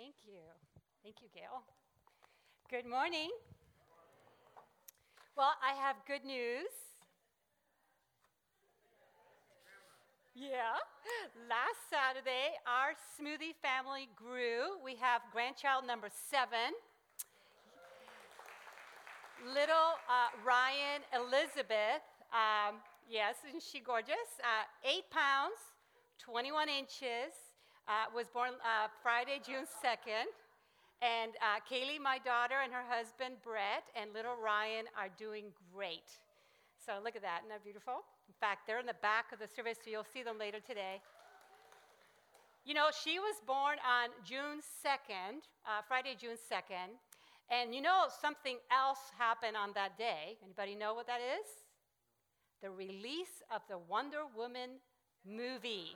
Thank you. Thank you, Gail. Good morning. Well, I have good news. Yeah. Last Saturday, our smoothie family grew. We have grandchild number 7, little Ryan Elizabeth. Yes, isn't she gorgeous? 8 pounds, 21 inches. Was born Friday, June 2nd. And Kaylee, my daughter, and her husband, Brett, and little Ryan are doing great. So look at that. Isn't that beautiful? In fact, they're in the back of the service, so you'll see them later today. You know, she was born on June 2nd, Friday, June 2nd. And you know something else happened on that day. Anybody know what that is? The release of the Wonder Woman movie.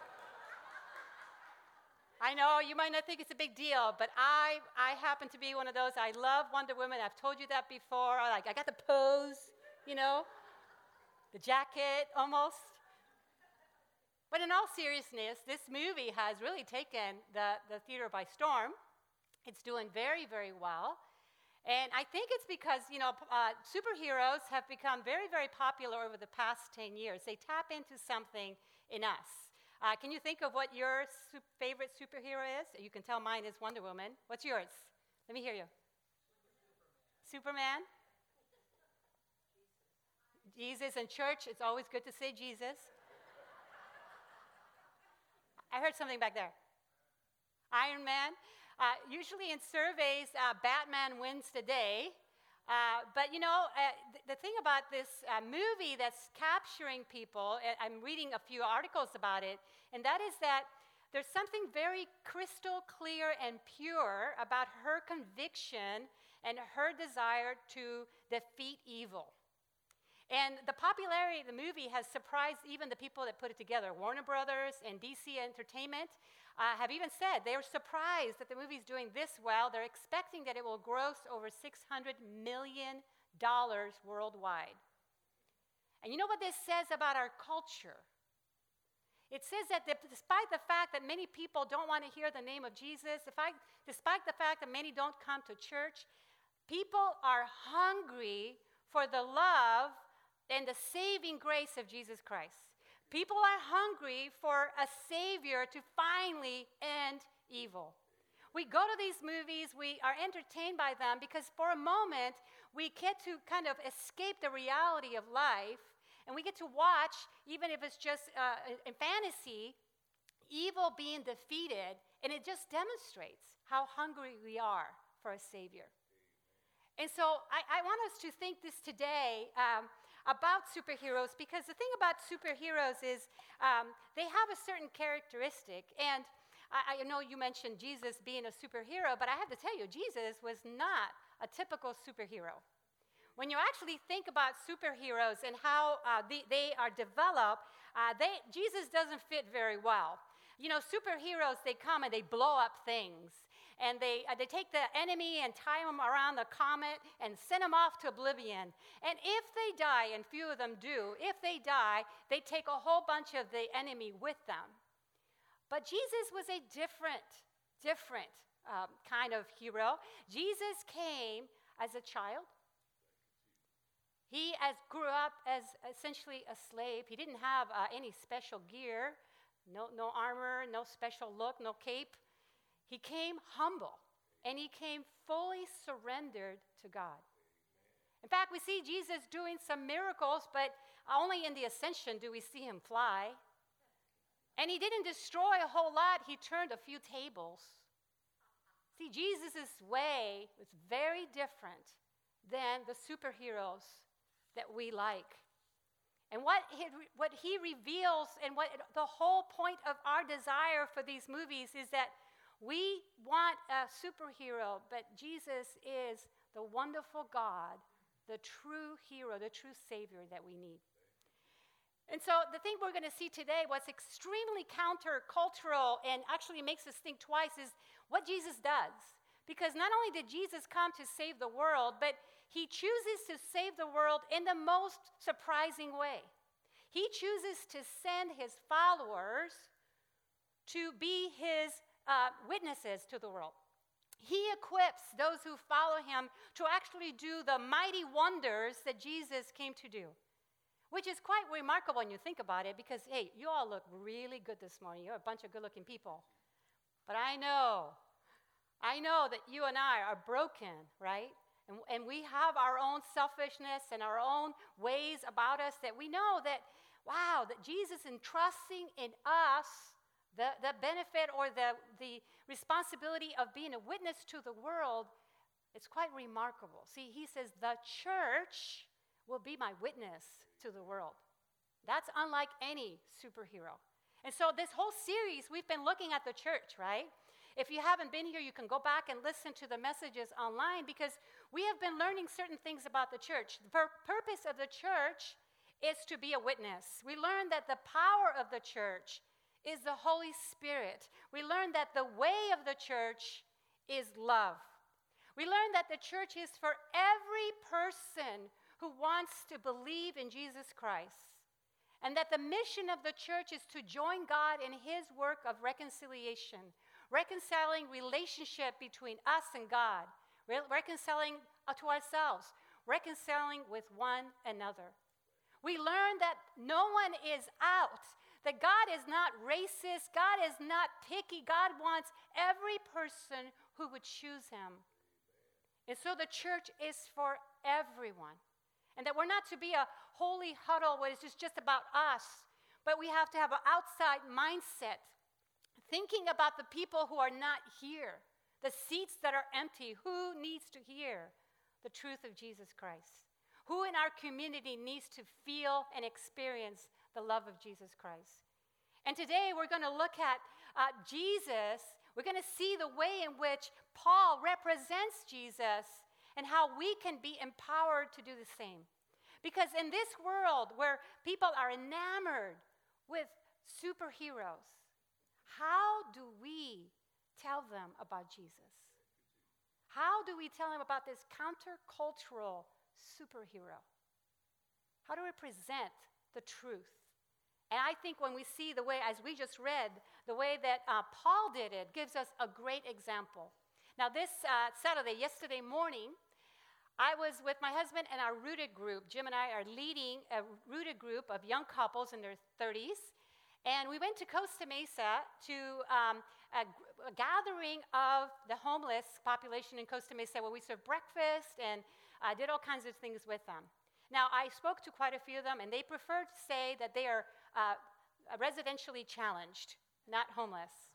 I know you might not think it's a big deal, but I happen to be one of those. I love Wonder Woman. I've told you that before. I got the pose, you know, the jacket almost. But in all seriousness, this movie has really taken the theater by storm. It's doing very, very well. And I think it's because, you know, superheroes have become very, very popular over the past 10 years. They tap into something in us. Can you think of what your favorite superhero is? You can tell mine is Wonder Woman. What's yours? Let me hear you. Superman? Jesus. In church, it's always good to say Jesus. I heard something back there. Iron Man. Usually in surveys, Batman wins the day. But you know, the thing about this movie that's capturing people, I'm reading a few articles about it, and that is that there's something very crystal clear and pure about her conviction and her desire to defeat evil. And the popularity of the movie has surprised even the people that put it together. Warner Brothers and DC Entertainment have even said they were surprised that the movie's doing this well. They're expecting that it will gross over $600 million worldwide. And you know what this says about our culture? It says that despite the fact that many people don't want to hear the name of Jesus, despite the fact that many don't come to church, people are hungry for the love and the saving grace of Jesus Christ. People are hungry for a Savior to finally end evil. We go to these movies, we are entertained by them because for a moment we get to kind of escape the reality of life, and we get to watch, even if it's just in fantasy, evil being defeated, and it just demonstrates how hungry we are for a Savior. And so I want us to think this today about superheroes, because the thing about superheroes is they have a certain characteristic. And I know you mentioned Jesus being a superhero, but I have to tell you, Jesus was not a typical superhero. When you actually think about superheroes and how they are developed, Jesus doesn't fit very well. You know, superheroes, they come and they blow up things. And they take the enemy and tie them around the comet and send them off to oblivion. And if they die, and few of them do, if they die, they take a whole bunch of the enemy with them. But Jesus was a different kind of hero. Jesus came as a child. He grew up as essentially a slave. He didn't have any special gear, no armor, no special look, no cape. He came humble, and he came fully surrendered to God. In fact, we see Jesus doing some miracles, but only in the ascension do we see him fly. And he didn't destroy a whole lot. He turned a few tables. See, Jesus' way was very different than the superheroes that we like. And what he reveals, and what the whole point of our desire for these movies is that we want a superhero, but Jesus is the wonderful God, the true hero, the true Savior that we need. And so the thing we're going to see today, what's extremely countercultural and actually makes us think twice, is what Jesus does. Because not only did Jesus come to save the world, but he chooses to save the world in the most surprising way. He chooses to send his followers to be his witnesses to the world. He equips those who follow him to actually do the mighty wonders that Jesus came to do, which is quite remarkable when you think about it because, hey, you all look really good this morning. You're a bunch of good-looking people. But I know that you and I are broken, right? And we have our own selfishness and our own ways about us that we know that, wow, that Jesus entrusting in us the benefit or the responsibility of being a witness to the world, it's quite remarkable. See, he says, the church will be my witness to the world. That's unlike any superhero. And so this whole series, we've been looking at the church, right? If you haven't been here, you can go back and listen to the messages online because we have been learning certain things about the church. The purpose of the church is to be a witness. We learned that the power of the church is the Holy Spirit. We learned that the way of the church is love. We learned that the church is for every person who wants to believe in Jesus Christ. And that the mission of the church is to join God in his work of reconciliation, reconciling relationship between us and God, reconciling to ourselves, reconciling with one another. We learn that no one is out, that God is not racist, God is not picky, God wants every person who would choose him. And so the church is for everyone. And that we're not to be a holy huddle where it's just about us, but we have to have an outside mindset, thinking about the people who are not here, the seats that are empty. Who needs to hear the truth of Jesus Christ? Who in our community needs to feel and experience the love of Jesus Christ? And today we're going to look at Jesus. We're going to see the way in which Paul represents Jesus and how we can be empowered to do the same. Because in this world where people are enamored with superheroes, how do we tell them about Jesus? How do we tell them about this countercultural superhero? How do we present the truth? And I think when we see the way, as we just read, the way that Paul did it gives us a great example. Now this yesterday morning, I was with my husband and our Rooted group. Jim and I are leading a Rooted group of young couples in their 30s. And we went to Costa Mesa to a gathering of the homeless population in Costa Mesa where we served breakfast and did all kinds of things with them. Now, I spoke to quite a few of them, and they prefer to say that they are residentially challenged, not homeless.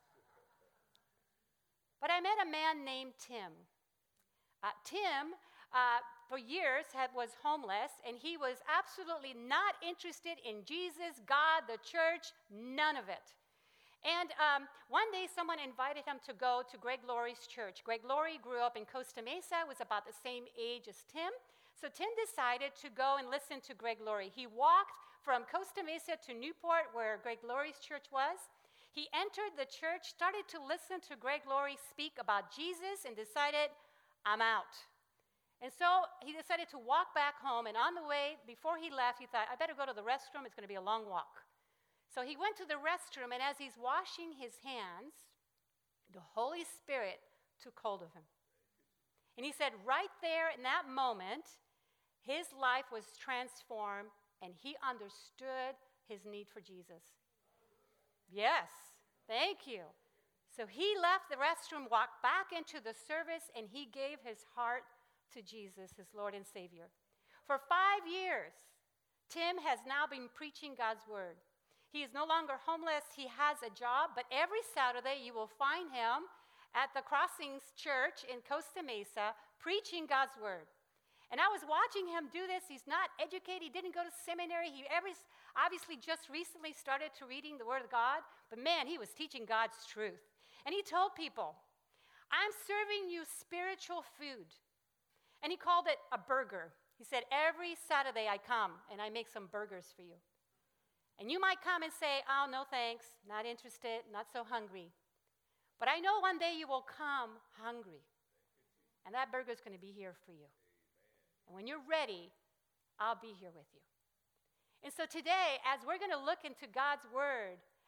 But I met a man named Tim. Tim, for years, was homeless, and he was absolutely not interested in Jesus, God, the church, none of it. And one day, someone invited him to go to Greg Laurie's church. Greg Laurie grew up in Costa Mesa, was about the same age as Tim. So Tim decided to go and listen to Greg Laurie. He walked from Costa Mesa to Newport, where Greg Laurie's church was. He entered the church, started to listen to Greg Laurie speak about Jesus, and decided, I'm out. And so he decided to walk back home, and on the way, before he left, he thought, I better go to the restroom. It's going to be a long walk. So he went to the restroom, and as he's washing his hands, the Holy Spirit took hold of him. And he said right there in that moment, his life was transformed, and he understood his need for Jesus. Yes, thank you. So he left the restroom, walked back into the service, and he gave his heart to Jesus, his Lord and Savior. For 5 years, Tim has now been preaching God's word. He is no longer homeless. He has a job, but every Saturday you will find him at the Crossings Church in Costa Mesa preaching God's word. And I was watching him do this. He's not educated. He didn't go to seminary. He obviously just recently started to reading the word of God. But man, he was teaching God's truth. And he told people, I'm serving you spiritual food. And he called it a burger. He said, every Saturday I come and I make some burgers for you. And you might come and say, oh, no thanks, not interested, not so hungry. But I know one day you will come hungry. And that burger is going to be here for you. And when you're ready, I'll be here with you. And so today, as we're going to look into God's word,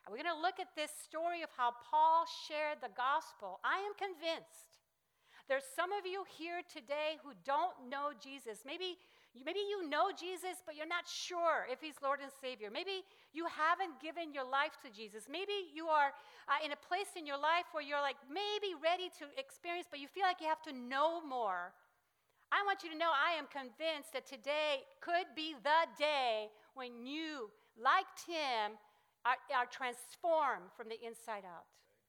We're going to look at this story of how Paul shared the gospel. I am convinced there's some of you here today who don't know Jesus. Maybe you know Jesus, but you're not sure if he's Lord and Savior. Maybe you haven't given your life to Jesus. Maybe you are in a place in your life where you're like maybe ready to experience, but you feel like you have to know more. I want you to know I am convinced that today could be the day when you, like Tim, are transformed from the inside out.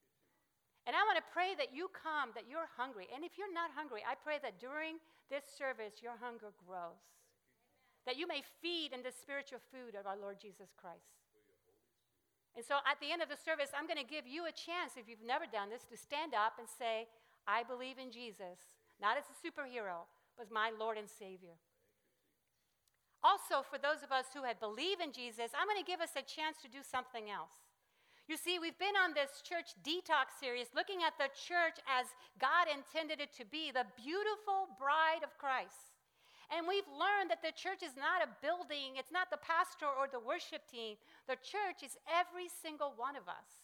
And I want to pray that you come, that you're hungry. And if you're not hungry, I pray that during this service, your hunger grows. That you may feed in the spiritual food of our Lord Jesus Christ. And so at the end of the service, I'm going to give you a chance, if you've never done this, to stand up and say, I believe in Jesus, not as a superhero, but as my Lord and Savior. Also, for those of us who had believed in Jesus, I'm going to give us a chance to do something else. You see, we've been on this church detox series looking at the church as God intended it to be, the beautiful bride of Christ. And we've learned that the church is not a building, it's not the pastor or the worship team. The church is every single one of us.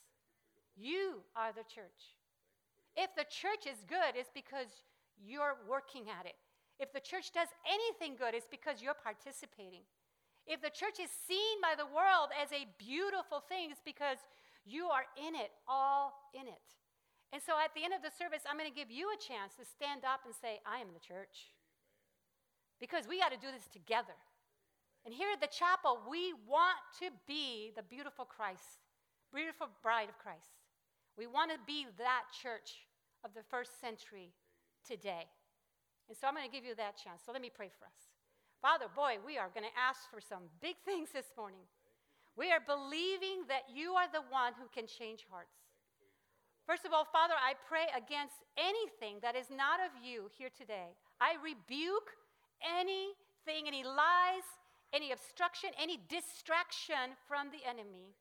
You are the church. If the church is good, it's because you're working at it. If the church does anything good, it's because you're participating. If the church is seen by the world as a beautiful thing, it's because you are in it, all in it. And so at the end of the service, I'm going to give you a chance to stand up and say, I am the church. Because we got to do this together. And here at the chapel, we want to be the beautiful Christ, beautiful bride of Christ. We want to be that church of the first century today. And so I'm going to give you that chance. So let me pray for us. Father, boy, we are going to ask for some big things this morning. We are believing that you are the one who can change hearts. First of all, Father, I pray against anything that is not of you here today. I rebuke anything, any lies, any obstruction, any distraction from the enemy.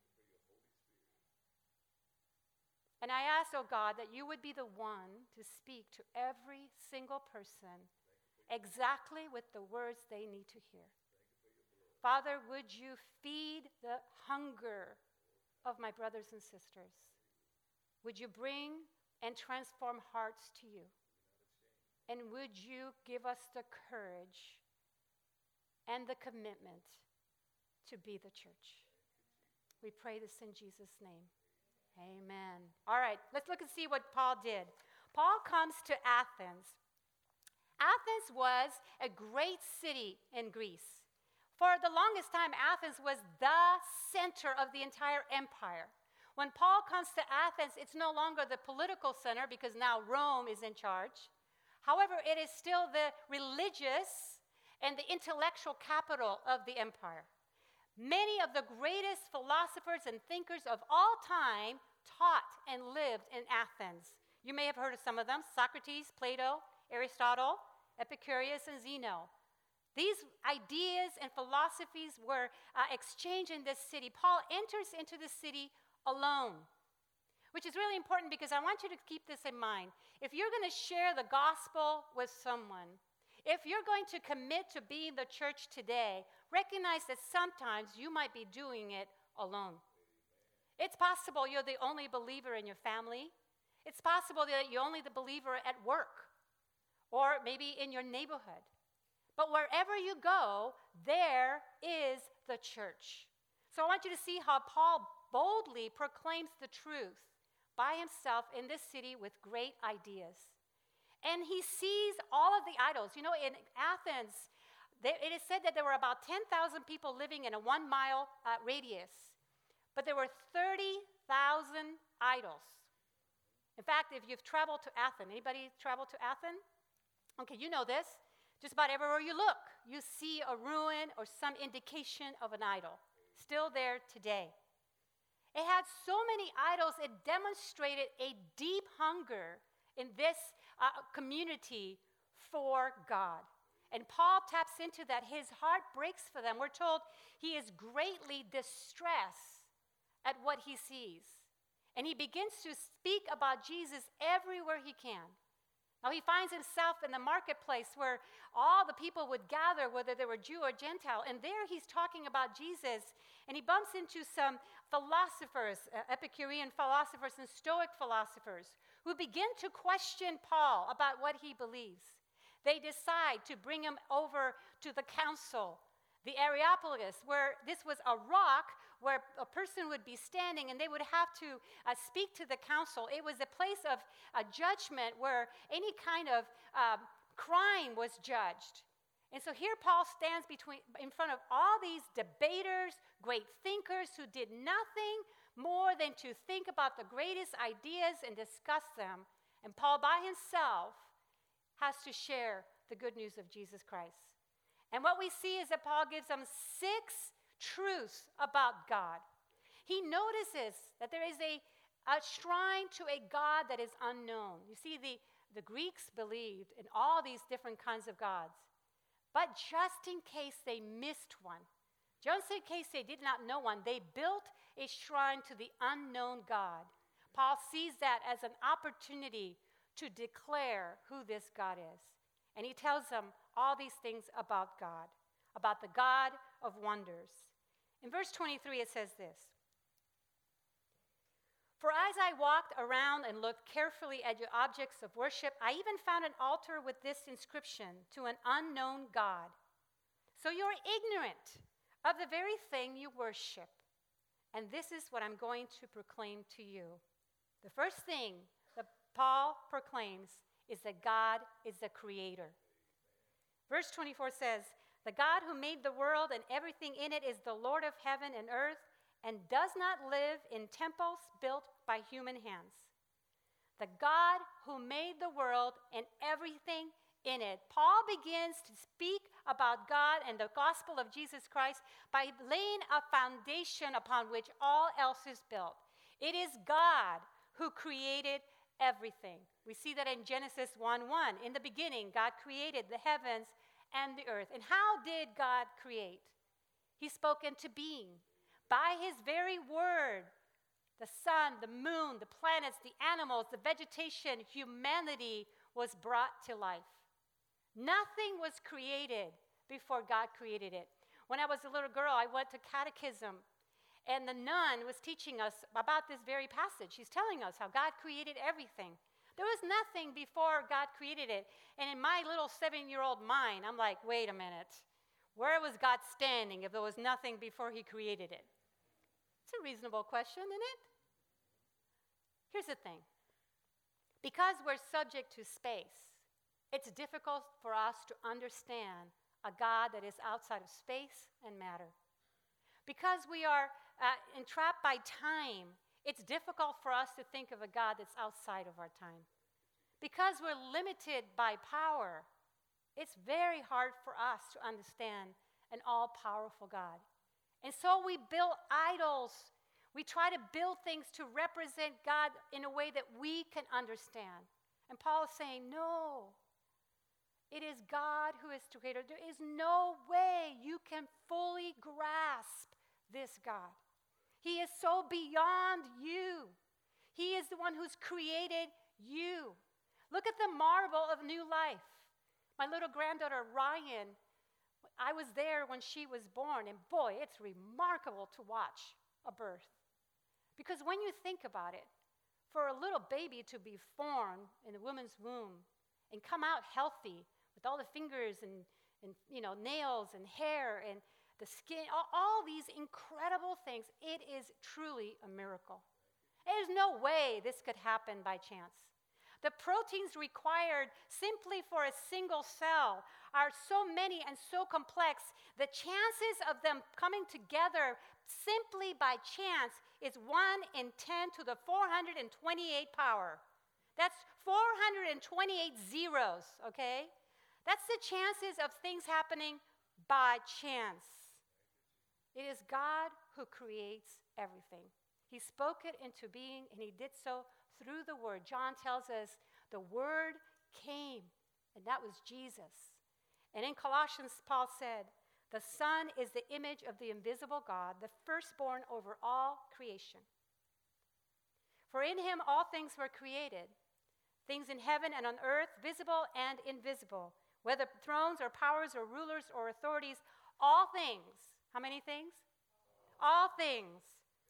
And I ask, oh God, that you would be the one to speak to every single person exactly with the words they need to hear. Father, would you feed the hunger of my brothers and sisters? Would you bring and transform hearts to you? And would you give us the courage and the commitment to be the church? We pray this in Jesus' name. Amen. All right, let's look and see what Paul did. Paul comes to Athens. Athens was a great city in Greece. For the longest time, Athens was the center of the entire empire. When Paul comes to Athens, it's no longer the political center because now Rome is in charge. However, it is still the religious and the intellectual capital of the empire. Many of the greatest philosophers and thinkers of all time taught and lived in Athens. You may have heard of some of them: Socrates, Plato, Aristotle, Epicurus, and Zeno. These ideas and philosophies were exchanged in this city. Paul enters into the city alone, which is really important because I want you to keep this in mind. If you're going to share the gospel with someone, if you're going to commit to being the church today, recognize that sometimes you might be doing it alone. It's possible you're the only believer in your family. It's possible that you're only the believer at work or maybe in your neighborhood. But wherever you go, there is the church. So I want you to see how Paul boldly proclaims the truth by himself in this city with great ideas. And he sees all of the idols. You know, in Athens, it is said that there were about 10,000 people living in a 1 mile radius. But there were 30,000 idols. In fact, if you've traveled to Athens, anybody traveled to Athens? Okay, you know this. Just about everywhere you look, you see a ruin or some indication of an idol. Still there today. It had so many idols, it demonstrated a deep hunger in this community for God. And Paul taps into that. His heart breaks for them. We're told he is greatly distressed at what he sees. And he begins to speak about Jesus everywhere he can. Now he finds himself in the marketplace where all the people would gather, whether they were Jew or Gentile. And there he's talking about Jesus. And he bumps into some philosophers, Epicurean philosophers and Stoic philosophers, who begin to question Paul about what he believes. They decide to bring him over to the council, the Areopagus, where this was a rock where a person would be standing and they would have to speak to the council. It was a place of judgment where any kind of crime was judged. And so here Paul stands in front of all these debaters, great thinkers who did nothing more than to think about the greatest ideas and discuss them. And Paul by himself has to share the good news of Jesus Christ. And what we see is that Paul gives them 6 truths about God. He notices that there is a shrine to a God that is unknown. You see, the Greeks believed in all these different kinds of gods. But just in case they missed one, just in case they did not know one, they built a shrine to the unknown God. Paul sees that as an opportunity to declare who this God is. And he tells them all these things about God, about the God of wonders. In verse 23, it says this: "For as I walked around and looked carefully at your objects of worship, I even found an altar with this inscription, 'To an unknown God.' So you're ignorant of the very thing you worship. And this is what I'm going to proclaim to you." The first thing that Paul proclaims is that God is the creator. Verse 24 says, "The God who made the world and everything in it is the Lord of heaven and earth, and does not live in temples built by human hands." The God who made the world and everything in it. Paul begins to speak about God and the gospel of Jesus Christ by laying a foundation upon which all else is built. It is God who created everything. We see that in Genesis 1:1. In the beginning, God created the heavens and the earth. And how did God create? He spoke into being. By his very word, the sun, the moon, the planets, the animals, the vegetation, humanity was brought to life. Nothing was created before God created it. When I was a little girl, I went to catechism, and the nun was teaching us about this very passage. She's telling us how God created everything. There was nothing before God created it. And in my little 7-year-old mind, I'm like, wait a minute. Where was God standing if there was nothing before he created it? It's a reasonable question, isn't it? Here's the thing. Because we're subject to space, it's difficult for us to understand a God that is outside of space and matter. Because we are entrapped by time, it's difficult for us to think of a God that's outside of our time. Because we're limited by power, it's very hard for us to understand an all-powerful God. And so we build idols. We try to build things to represent God in a way that we can understand. And Paul is saying, no, it is God who is the creator. There is no way you can fully grasp this God. He is so beyond you. He is the one who's created you. Look at the marvel of new life. My little granddaughter, Ryan, I was there when she was born, and boy, it's remarkable to watch a birth. Because when you think about it, for a little baby to be formed in a woman's womb and come out healthy with all the fingers and nails and hair and the skin, all these incredible things, it is truly a miracle. There's no way this could happen by chance. The proteins required simply for a single cell are so many and so complex, the chances of them coming together simply by chance is 1 in 10 to the 428 power. That's 428 zeros, okay? That's the chances of things happening by chance. It is God who creates everything. He spoke it into being, and he did so through the Word. John tells us the Word came, and that was Jesus. And in Colossians, Paul said, the Son is the image of the invisible God, the firstborn over all creation. For in him all things were created, things in heaven and on earth, visible and invisible, whether thrones or powers or rulers or authorities, all things. How many things? All things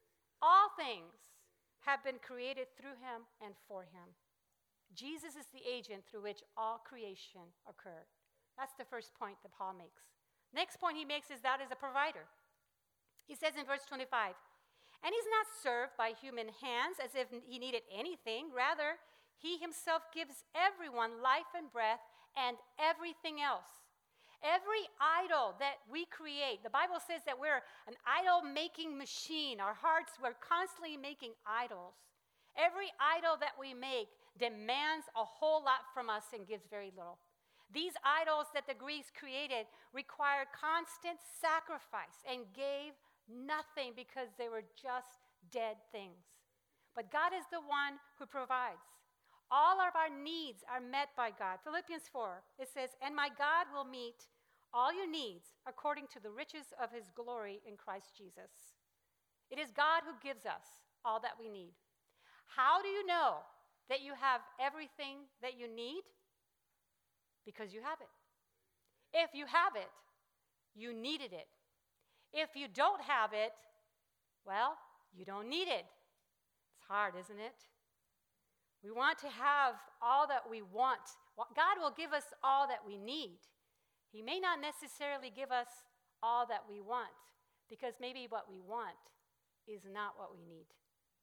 have been created through him and for him. Jesus is the agent through which all creation occurred. That's the first point that Paul makes. Next point he makes is that is a provider. He says in verse 25, and he's not served by human hands as if he needed anything. Rather, he himself gives everyone life and breath and everything else. Every idol that we create, the Bible says that we're an idol-making machine. Our hearts, we're constantly making idols. Every idol that we make demands a whole lot from us and gives very little. These idols that the Greeks created required constant sacrifice and gave nothing because they were just dead things. But God is the one who provides. All of our needs are met by God. Philippians 4, it says, and my God will meet all your needs according to the riches of his glory in Christ Jesus. It is God who gives us all that we need. How do you know that you have everything that you need? Because you have it. If you have it, you needed it. If you don't have it, well, you don't need it. It's hard, isn't it? We want to have all that we want. God will give us all that we need. He may not necessarily give us all that we want, because maybe what we want is not what we need.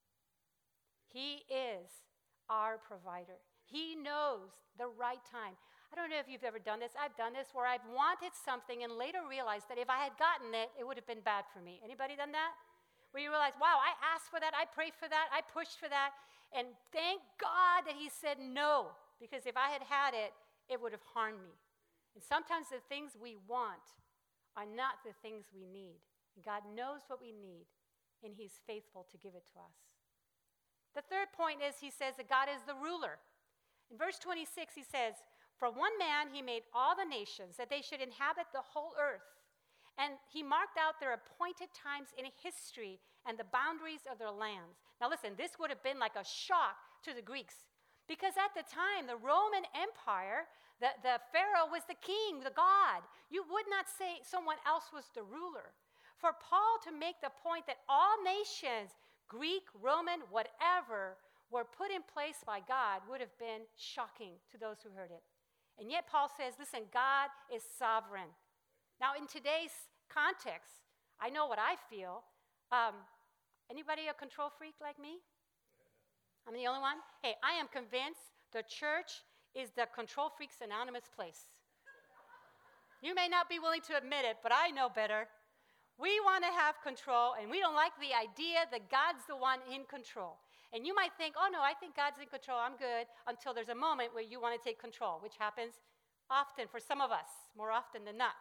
He is our provider. He knows the right time. I don't know if you've ever done this. I've done this where I've wanted something and later realized that if I had gotten it, it would have been bad for me. Anybody done that? Where you realize, wow, I asked for that, I prayed for that, I pushed for that, and thank God that he said no, because if I had had it, it would have harmed me. And sometimes the things we want are not the things we need. And God knows what we need, and he's faithful to give it to us. The third point is he says that God is the ruler. In verse 26, he says, for one man he made all the nations, that they should inhabit the whole earth. And he marked out their appointed times in history and the boundaries of their lands. Now listen, this would have been like a shock to the Greeks, because at the time, the Roman Empire, the Pharaoh was the king, the god. You would not say someone else was the ruler. For Paul to make the point that all nations, Greek, Roman, whatever, were put in place by God would have been shocking to those who heard it. And yet Paul says, listen, God is sovereign. Now, in today's context, I know what I feel. Anybody a control freak like me? I'm the only one? Hey, I am convinced the church is the control freaks anonymous place. You may not be willing to admit it, but I know better. We want to have control, and we don't like the idea that God's the one in control. And you might think, oh no, I think God's in control, I'm good, until there's a moment where you want to take control, which happens often for some of us, more often than not.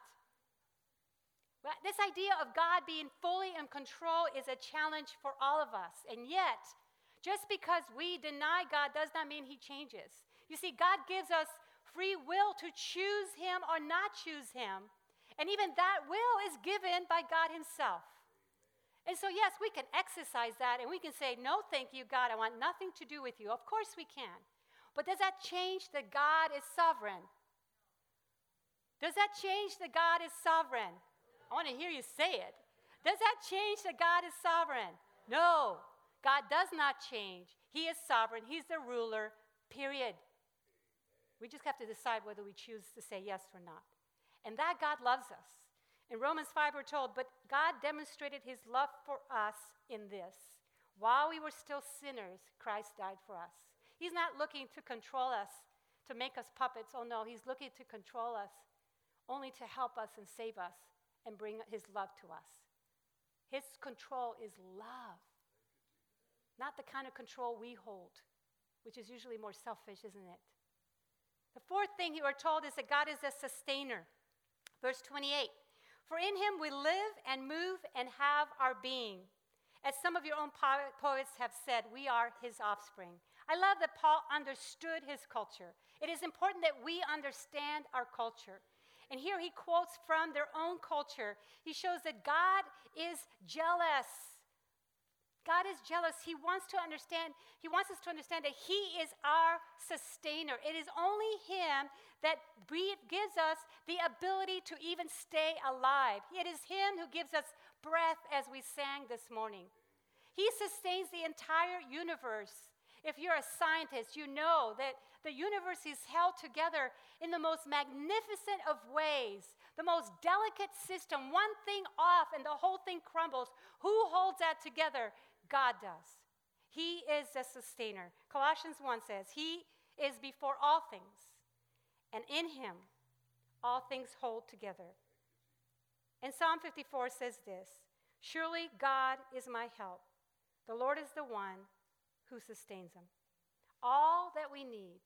But this idea of God being fully in control is a challenge for all of us. And yet, just because we deny God does not mean he changes. You see, God gives us free will to choose him or not choose him. And even that will is given by God himself. And so, yes, we can exercise that and we can say, no, thank you, God, I want nothing to do with you. Of course we can. But does that change that God is sovereign? Does that change that God is sovereign? I want to hear you say it. Does that change that God is sovereign? No, God does not change. He is sovereign. He's the ruler, period. We just have to decide whether we choose to say yes or not. And that God loves us. In Romans 5, we're told, but God demonstrated his love for us in this. While we were still sinners, Christ died for us. He's not looking to control us, to make us puppets. Oh no, he's looking to control us, only to help us and save us and bring his love to us. His control is love, not the kind of control we hold, which is usually more selfish, isn't it? The fourth thing we're told is that God is a sustainer. Verse 28, for in him we live and move and have our being. As some of your own poets have said, we are his offspring. I love that Paul understood his culture. It is important that we understand our culture. And here he quotes from their own culture. He shows that God is jealous. God is jealous. He wants us to understand that He is our sustainer. It is only Him that gives us the ability to even stay alive. It is Him who gives us breath, as we sang this morning. He sustains the entire universe. If you're a scientist, you know that the universe is held together in the most magnificent of ways, the most delicate system. One thing off and the whole thing crumbles. Who holds that together? God does. He is the sustainer. Colossians 1 says, He is before all things, and in Him all things hold together. And Psalm 54 says this, surely God is my help. The Lord is the one who sustains them. All that we need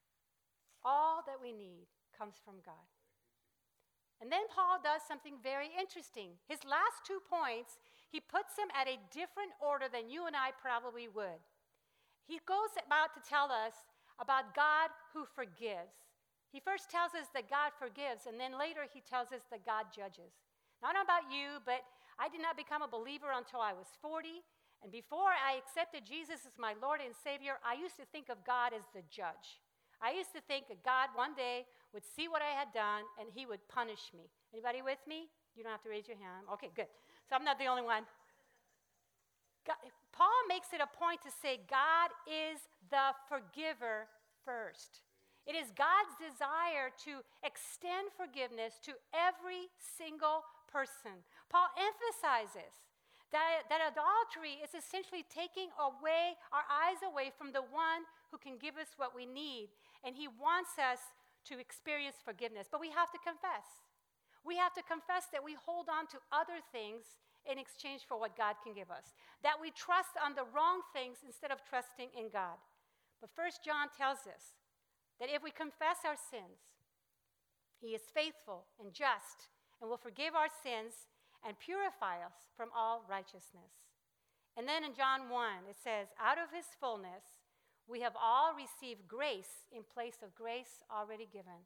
comes from God. And then Paul does something very interesting. His last 2 points, he puts them at a different order than you and I probably would. He goes about to tell us about God who forgives. He first tells us that God forgives, and then later he tells us that God judges. Now, I don't know about you, but I did not become a believer until I was 40. And before I accepted Jesus as my Lord and Savior, I used to think of God as the judge. I used to think that God one day would see what I had done and He would punish me. Anybody with me? You don't have to raise your hand. Okay, good. So I'm not the only one. Paul makes it a point to say God is the forgiver first. It is God's desire to extend forgiveness to every single person. Paul emphasizes that adultery is essentially taking away our eyes away from the one who can give us what we need. And He wants us to experience forgiveness. But we have to confess. We have to confess that we hold on to other things in exchange for what God can give us. That we trust on the wrong things instead of trusting in God. But 1 John tells us that if we confess our sins, He is faithful and just and will forgive our sins and purify us from all righteousness. And then in John 1, it says, out of His fullness, we have all received grace in place of grace already given.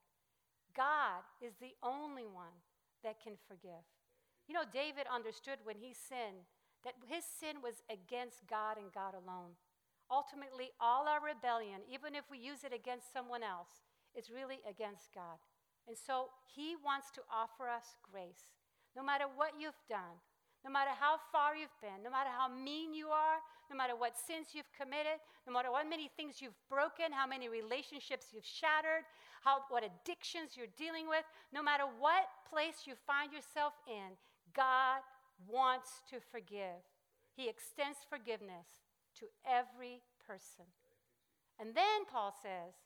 God is the only one that can forgive. You know, David understood when he sinned that his sin was against God and God alone. Ultimately, all our rebellion, even if we use it against someone else, is really against God. And so He wants to offer us grace. No matter what you've done, no matter how far you've been, no matter how mean you are, no matter what sins you've committed, no matter what many things you've broken, how many relationships you've shattered, what addictions you're dealing with, no matter what place you find yourself in, God wants to forgive. He extends forgiveness to every person. And then Paul says,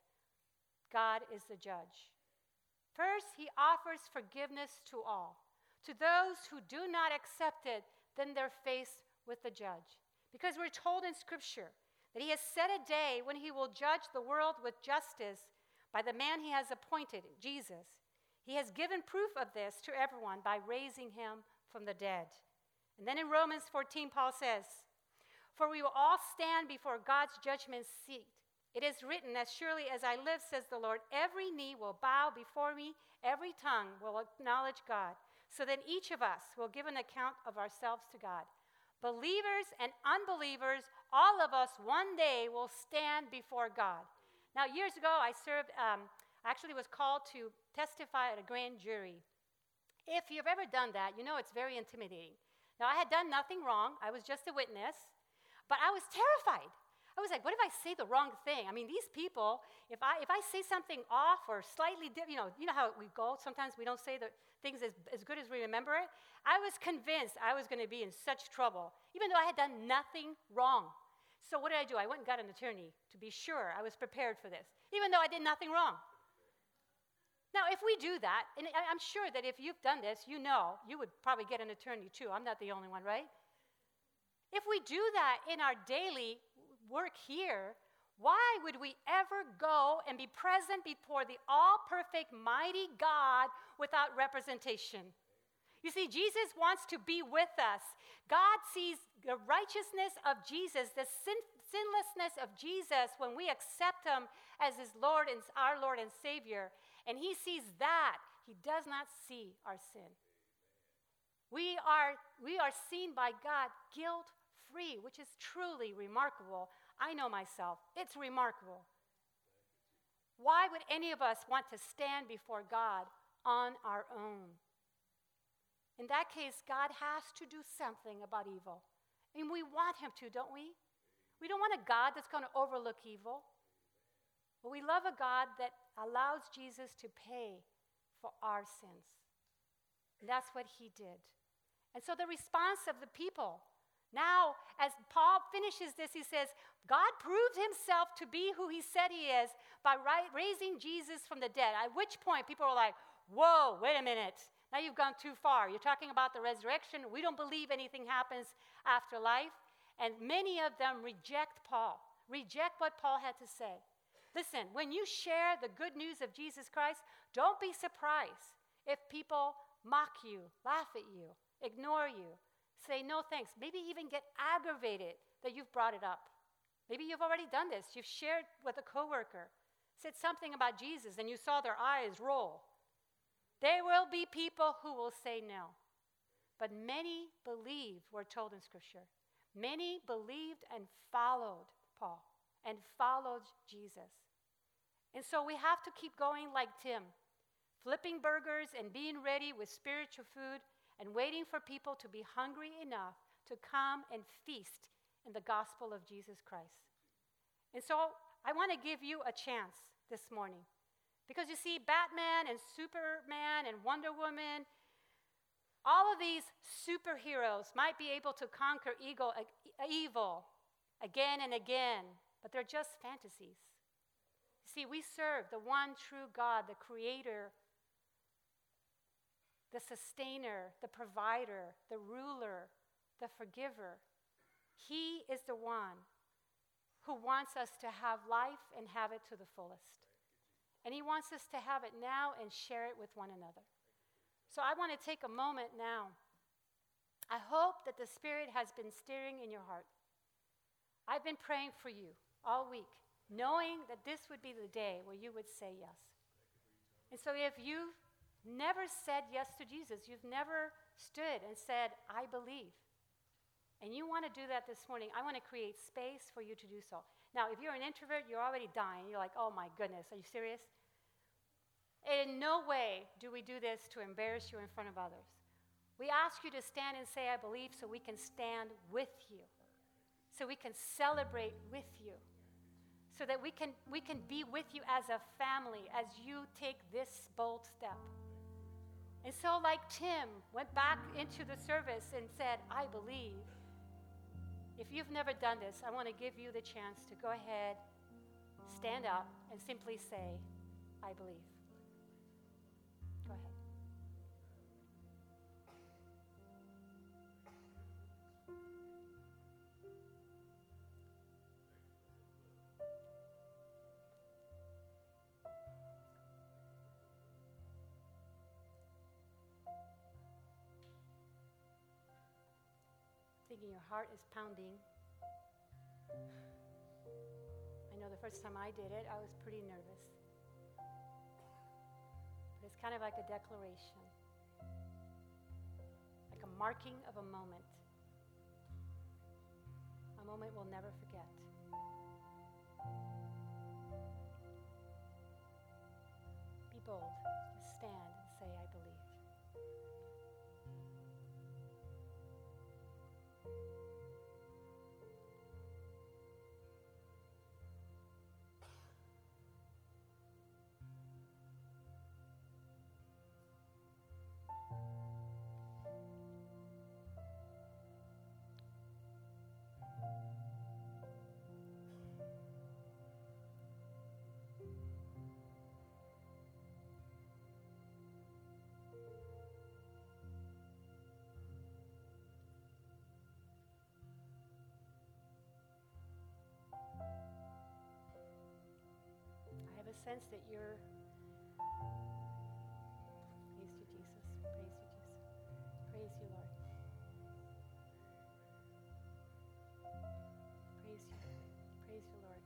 God is the judge. First, He offers forgiveness to all. To those who do not accept it, then they're faced with the judge. Because we're told in Scripture that He has set a day when He will judge the world with justice by the man He has appointed, Jesus. He has given proof of this to everyone by raising Him from the dead. And then in Romans 14, Paul says, for we will all stand before God's judgment seat. It is written, as surely as I live, says the Lord, every knee will bow before me, every tongue will acknowledge God. So then each of us will give an account of ourselves to God. Believers and unbelievers, all of us one day will stand before God. Now, years ago, I actually was called to testify at a grand jury. If you've ever done that, you know it's very intimidating. Now, I had done nothing wrong. I was just a witness, but I was terrified. I was like, what if I say the wrong thing? I mean, these people, if I say something off or slightly, you know how we go. Sometimes we don't say the things as good as we remember it. I was convinced I was going to be in such trouble, even though I had done nothing wrong. So what did I do? I went and got an attorney to be sure I was prepared for this, even though I did nothing wrong. Now, if we do that, and I'm sure that if you've done this, you know, you would probably get an attorney too. I'm not the only one, right? If we do that in our daily work here, why would we ever go and be present before the all-perfect, mighty God without representation? You see, Jesus wants to be with us. God sees the righteousness of Jesus, the sinlessness of Jesus when we accept Him as His Lord and our Lord and Savior. And He sees that. He does not see our sin. We are seen by God free, which is truly remarkable. I know myself. It's remarkable. Why would any of us want to stand before God on our own? In that case, God has to do something about evil. And we want him to, don't we? We don't want a God that's going to overlook evil. But we love a God that allows Jesus to pay for our sins. And that's what he did. And so the response of the people, now as Paul finishes this, he says, God proved himself to be who he said he is by raising Jesus from the dead. At which point people are like, whoa, wait a minute. Now you've gone too far. You're talking about the resurrection. We don't believe anything happens after life. And many of them reject Paul, reject what Paul had to say. Listen, when you share the good news of Jesus Christ, don't be surprised if people mock you, laugh at you, ignore you, say no thanks, maybe even get aggravated that you've brought it up. Maybe you've already done this. You've shared with a coworker, said something about Jesus, and you saw their eyes roll. There will be people who will say no. But many believed, we're told in Scripture. Many believed and followed Paul and followed Jesus. And so we have to keep going like Tim, flipping burgers and being ready with spiritual food and waiting for people to be hungry enough to come and feast in the gospel of Jesus Christ. And so I want to give you a chance this morning. Because you see, Batman and Superman and Wonder Woman, all of these superheroes might be able to conquer evil again and again, but they're just fantasies. You see, we serve the one true God, the creator, the sustainer, the provider, the ruler, the forgiver. He is the one who wants us to have life and have it to the fullest. And he wants us to have it now and share it with one another. So I want to take a moment now. I hope that the Spirit has been stirring in your heart. I've been praying for you all week, knowing that this would be the day where you would say yes. And so if you've never said yes to Jesus, you've never stood and said, I believe, and you want to do that this morning, I want to create space for you to do so. Now, if you're an introvert, you're already dying. You're like, oh my goodness, are you serious? In no way do we do this to embarrass you in front of others. We ask you to stand and say, I believe, so we can stand with you, so we can celebrate with you, so that we can be with you as a family as you take this bold step. And so like Tim went back into the service and said, I believe. If you've never done this, I want to give you the chance to go ahead, stand up, and simply say, I believe. Go ahead. Thinking your heart is pounding. I know the first time I did it, I was pretty nervous. But it's kind of like a declaration, like a marking of a moment we'll never forget. Be bold. Just stand and say, I believe. Sense that you're, praise you, Jesus, praise you, Jesus, praise you, Lord, praise you, Lord.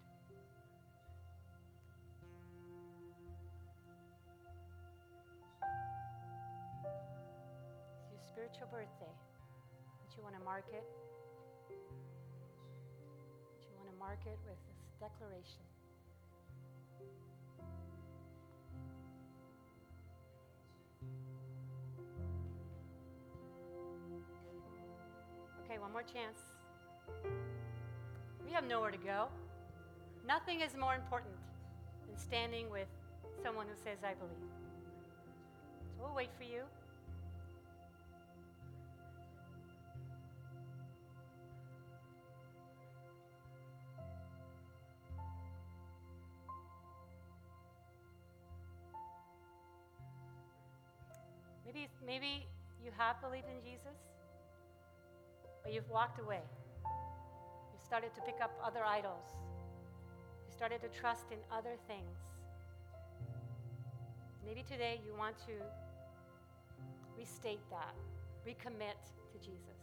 It's your spiritual birthday. Don't you want to mark it? mark it with this declaration. Okay, one more chance. We have nowhere to go. Nothing is more important than standing with someone who says, I believe. So we'll wait for you. Maybe you have believed in Jesus, but you've walked away. You started to pick up other idols. You started to trust in other things. Maybe today you want to restate that, recommit to Jesus.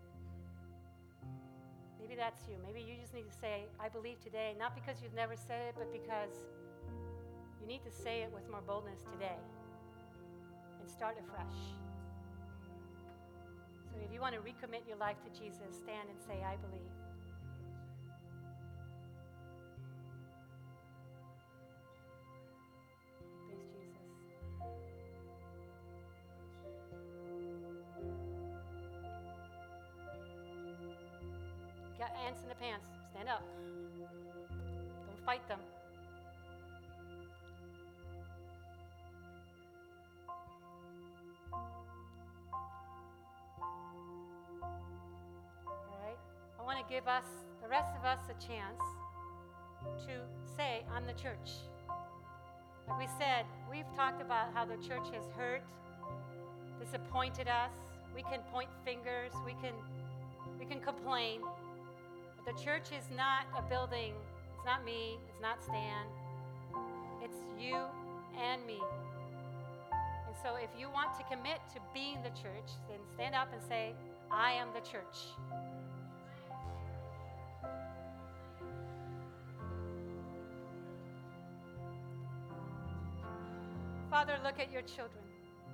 Maybe that's you. Maybe you just need to say, I believe today, not because you've never said it, but because you need to say it with more boldness today and start afresh. So if you want to recommit your life to Jesus, stand and say, I believe. Praise Jesus. Got ants in the pants. Stand up. Don't fight them. I want to give us, the rest of us, a chance to say, I'm the church. Like we said, we've talked about how the church has hurt, disappointed us. We can point fingers. We can complain. But the church is not a building. It's not me. It's not Stan. It's you and me. And so if you want to commit to being the church, then stand up and say, I am the church. Father, look at your children.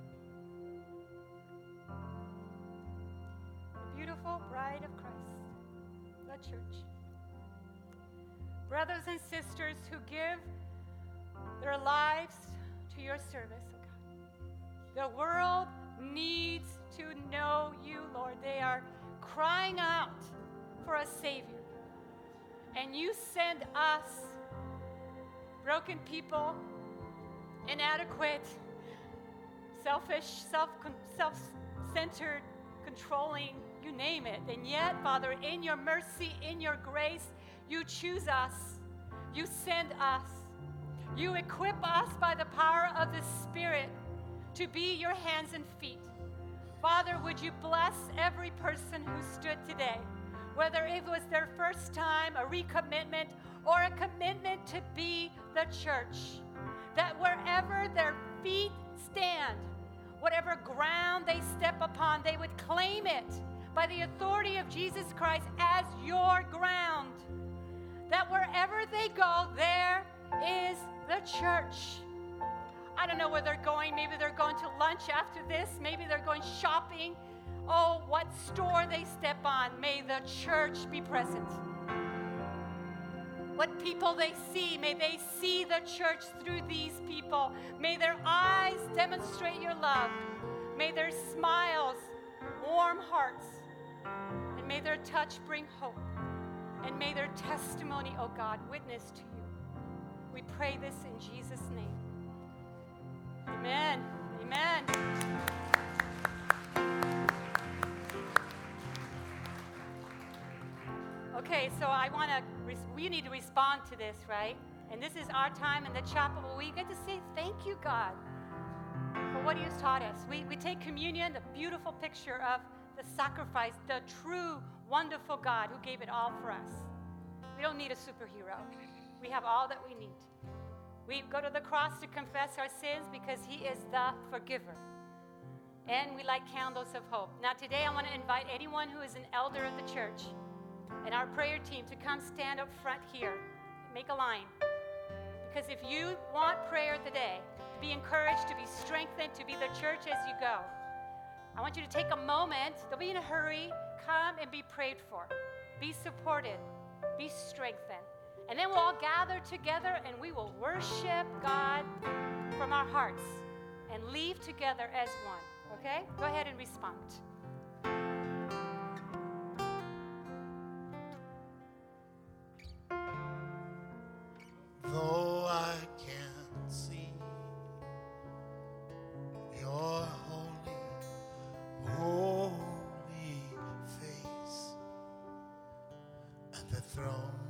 The beautiful bride of Christ, the church. Brothers and sisters who give their lives to your service, oh God. The world needs to know you, Lord. They are crying out for a Savior. And you send us, broken people, inadequate, selfish, self-centered, controlling, you name it. And yet, Father, in your mercy, in your grace, you choose us. You send us. You equip us by the power of the Spirit to be your hands and feet. Father, would you bless every person who stood today, whether it was their first time, a recommitment, or a commitment to be the church. That wherever their feet stand, whatever ground they step upon, they would claim it by the authority of Jesus Christ as your ground. That wherever they go, there is the church. I don't know where they're going. Maybe they're going to lunch after this. Maybe they're going shopping. Oh, what store they step on, may the church be present. What people they see, may they see the church through these people. May their eyes demonstrate your love. May their smiles warm hearts. And may their touch bring hope. And may their testimony, oh God, witness to you. We pray this in Jesus' name. Amen. Amen. Okay, so we need to respond to this, right? And this is our time in the chapel where we get to say thank you, God, for what he has taught us. We take communion, the beautiful picture of the sacrifice, the true, wonderful God who gave it all for us. We don't need a superhero. We have all that we need. We go to the cross to confess our sins because he is the forgiver. And we light candles of hope. Now today I want to invite anyone who is an elder of the church and our prayer team to come stand up front here. Make a line. Because if you want prayer today, to be encouraged, to be strengthened, to be the church as you go, I want you to take a moment. Don't be in a hurry. Come and be prayed for. Be supported. Be strengthened. And then we'll all gather together and we will worship God from our hearts and leave together as one. Okay? Go ahead and respond. Though I can't see your holy face at the throne